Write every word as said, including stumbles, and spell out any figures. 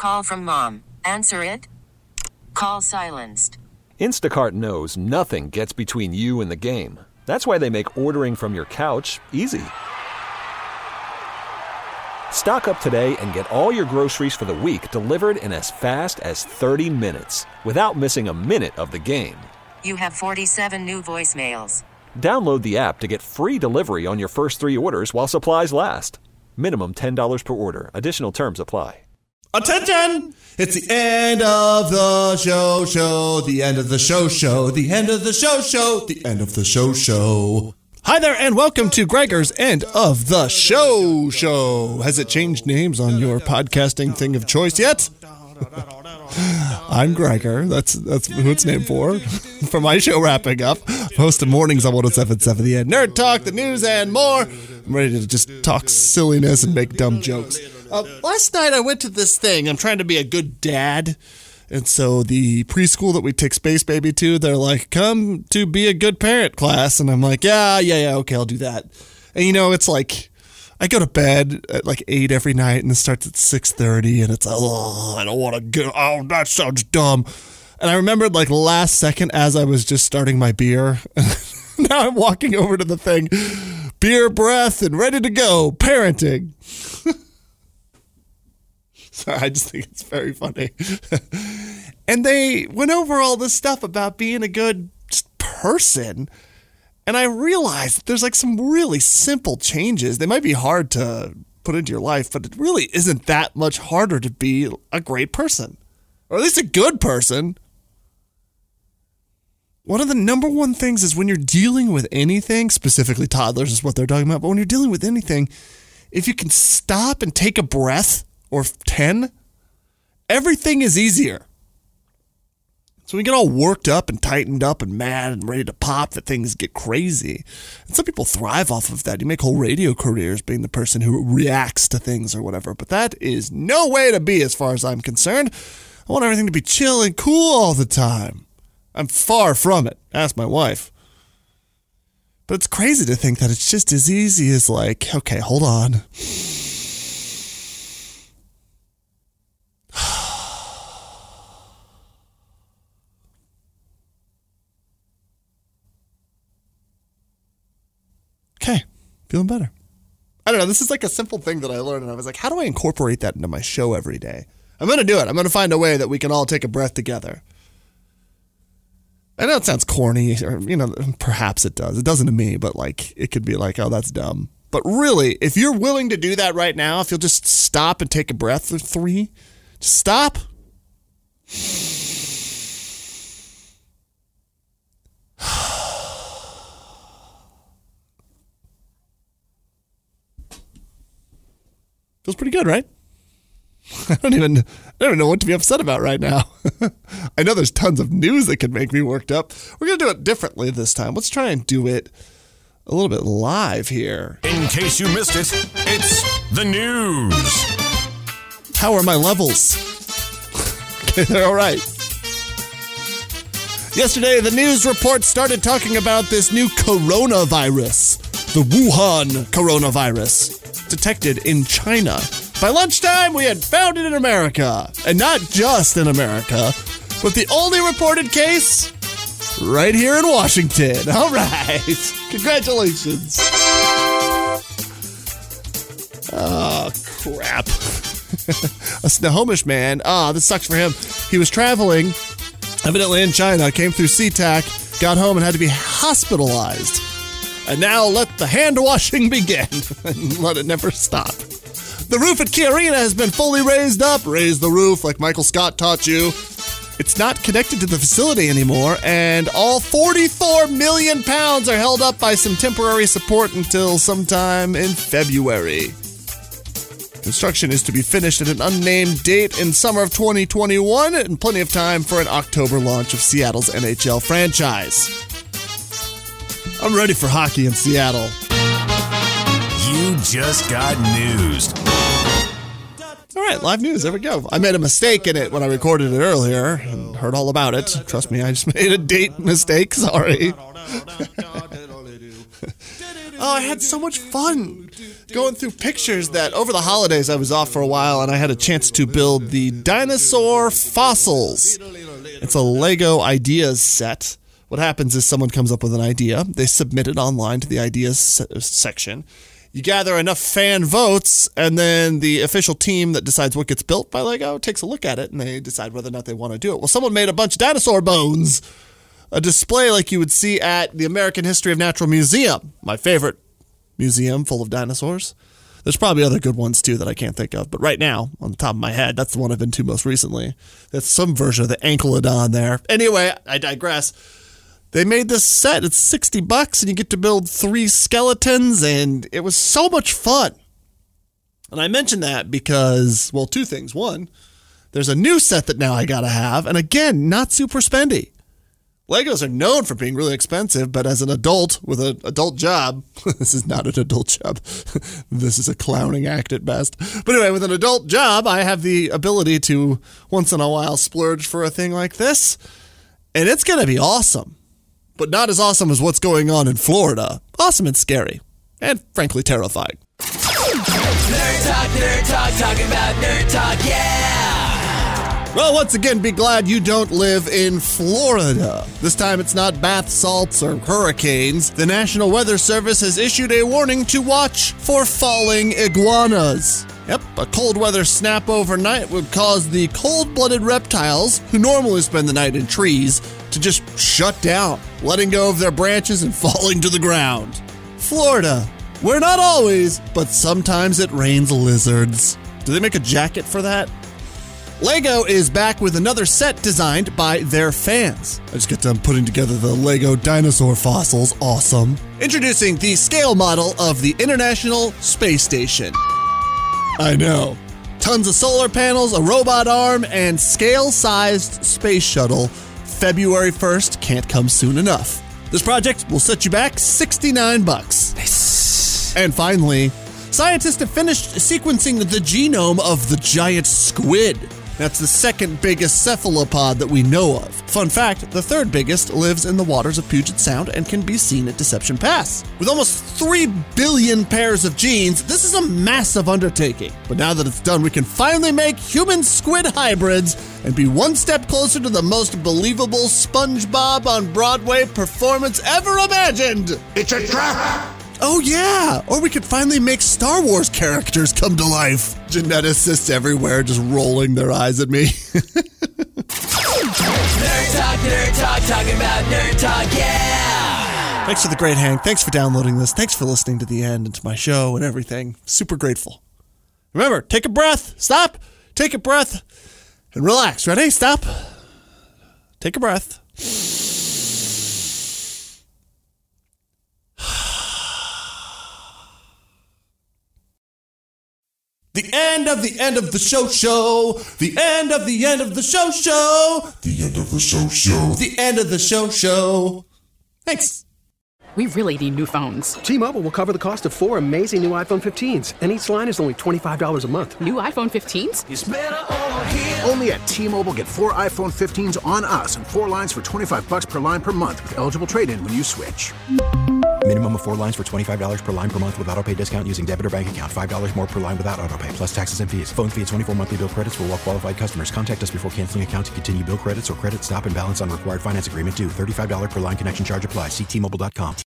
call from mom. Answer it. Call silenced. Instacart knows nothing gets between you and the game. That's why they make ordering from your couch easy. Stock up today and get all your groceries for the week delivered in as fast as thirty minutes without missing a minute of the game. You have forty-seven new voicemails. Download the app to get free delivery on your first three orders while supplies last. Minimum ten dollars per order. Additional terms apply. Attention! It's the end of the show show, the end of the show show, the end of the show show, the end of the show show. Hi there and welcome to Gregor's End of the Show Show. Has it changed names on your podcasting thing of choice yet? I'm Gregor. That's that's who it's named for. For my show wrapping up, host of Mornings on one oh seven point seven The End. Nerd Talk, the news, and more. I'm ready to just talk silliness and make dumb jokes. Uh, last night I went to this thing. I'm trying to be a good dad. And so the preschool that we take Space Baby to, they're like, come to be a good parent class. And I'm like, yeah, yeah, yeah, okay, I'll do that. And, you know, it's like, I go to bed at like eight every night and it starts at six thirty. And it's, oh, I don't want to go. Oh, that sounds dumb. And I remembered like last second as I was just starting my beer. Now I'm walking over to the thing, beer breath and ready to go, parenting. Sorry, I just think it's very funny. And they went over all this stuff about being a good person. And I realized that there's like some really simple changes. They might be hard to put into your life, but it really isn't that much harder to be a great person. Or at least a good person. One of the number one things is when you're dealing with anything, specifically toddlers is what they're talking about, but when you're dealing with anything, if you can stop and take a breath, or ten, everything is easier. So we get all worked up and tightened up and mad and ready to pop that things get crazy. And some people thrive off of that. You make whole radio careers being the person who reacts to things or whatever. But that is no way to be as far as I'm concerned. I want everything to be chill and cool all the time. I'm far from it. Ask my wife. But it's crazy to think that it's just as easy as like, okay, hold on. Okay, feeling better. I don't know, this is like a simple thing that I learned, and I was like, how do I incorporate that into my show every day? I'm going to do it. I'm going to find a way that we can all take a breath together. I know it sounds corny, or, you know, perhaps it does. It doesn't to me, but like, it could be like, oh, that's dumb. But really, if you're willing to do that right now, if you'll just stop and take a breath for three, just stop. Feels pretty good, right? I don't even I don't even know what to be upset about right now. I know there's tons of news that could make me worked up. We're going to do it differently this time. Let's try and do it a little bit live here. In case you missed it, it's the news. How are my levels? Okay, they're all right. Yesterday, the news report started talking about this new coronavirus, the Wuhan coronavirus. Detected in China. By lunchtime, we had found it in America. And not just in America, but the only reported case right here in Washington. All right. Congratulations. Oh, crap. A Snohomish man. Ah, oh, this sucks for him. He was traveling, evidently in China, came through SeaTac, got home and had to be hospitalized. And now let the hand washing begin and let it never stop. The roof at Key Arena has been fully raised up. Raise the roof like Michael Scott taught you. It's not connected to the facility anymore, and all forty-four million pounds are held up by some temporary support until sometime in February. Construction is to be finished at an unnamed date in summer of twenty twenty-one, and plenty of time for an October launch of Seattle's N H L franchise. I'm ready for hockey in Seattle. You just got newsed. All right, live news. There we go. I made a mistake in it when I recorded it earlier and heard all about it. Trust me, I just made a date mistake. Sorry. Oh, I had so much fun going through pictures that over the holidays I was off for a while and I had a chance to build the Dinosaur Fossils. It's a Lego Ideas set. What happens is someone comes up with an idea. They submit it online to the Ideas se- section. You gather enough fan votes, and then the official team that decides what gets built by Lego takes a look at it, and they decide whether or not they want to do it. Well, someone made a bunch of dinosaur bones. A display like you would see at the American History of Natural Museum, my favorite museum full of dinosaurs. There's probably other good ones, too, that I can't think of. But right now, on the top of my head, that's the one I've been to most recently. That's some version of the Ankylodon there. Anyway, I digress. They made this set. It's sixty bucks, and you get to build three skeletons, and it was so much fun. And I mention that because, well, two things. One, there's a new set that now I gotta have, and again, not super spendy. Legos are known for being really expensive, but as an adult with an adult job, this is not an adult job. This is a clowning act at best. But anyway, with an adult job, I have the ability to once in a while splurge for a thing like this, and it's going to be awesome. But not as awesome as what's going on in Florida. Awesome and scary, and frankly terrifying. Nerd Talk, Nerd Talk, talking about Nerd Talk, yeah! Well, once again, be glad you don't live in Florida. This time it's not bath salts or hurricanes. The National Weather Service has issued a warning to watch for falling iguanas. Yep, a cold weather snap overnight would cause the cold-blooded reptiles, who normally spend the night in trees, to just shut down, letting go of their branches and falling to the ground. Florida, where not always, but sometimes it rains lizards. Do they make a jacket for that? Lego is back with another set designed by their fans. I just got done putting together the Lego dinosaur fossils. Awesome. Introducing the scale model of the International Space Station. I know. Tons of solar panels, a robot arm, and scale-sized space shuttle. February first can't come soon enough. This project will set you back sixty-nine bucks. Nice. And finally, scientists have finished sequencing the genome of the giant squid. That's the second biggest cephalopod that we know of. Fun fact, the third biggest lives in the waters of Puget Sound and can be seen at Deception Pass. With almost three billion pairs of genes, this is a massive undertaking. But now that it's done, we can finally make human squid hybrids and be one step closer to the most believable SpongeBob on Broadway performance ever imagined. It's a trap! Oh yeah, or we could finally make Star Wars characters come to life. Geneticists everywhere just rolling their eyes at me. Nerd Talk, Nerd Talk, talking about Nerd Talk, yeah! Thanks for the great hang. Thanks for downloading this. Thanks for listening to the end and to my show and everything. Super grateful. Remember, take a breath. Stop. Take a breath. And relax. Ready? Stop. Take a breath. The end of the end of the show show. The end of the end of the show show. The end of the show show. The end of the show show. Thanks. We really need new phones. T-Mobile will cover the cost of four amazing new iPhone fifteens, and each line is only twenty-five dollars a month. New iPhone fifteens? It's better over here. Only at T-Mobile, get four iPhone fifteens on us and four lines for twenty-five bucks per line per month with eligible trade-in when you switch. Minimum of four lines for twenty-five dollars per line per month with autopay discount using debit or bank account. five dollars more per line without autopay, plus taxes and fees. Phone fee at twenty-four monthly bill credits for well-qualified customers. Contact us before canceling account to continue bill credits or credit stop and balance on required finance agreement due. thirty-five dollars per line connection charge applies. See T Mobile dot com.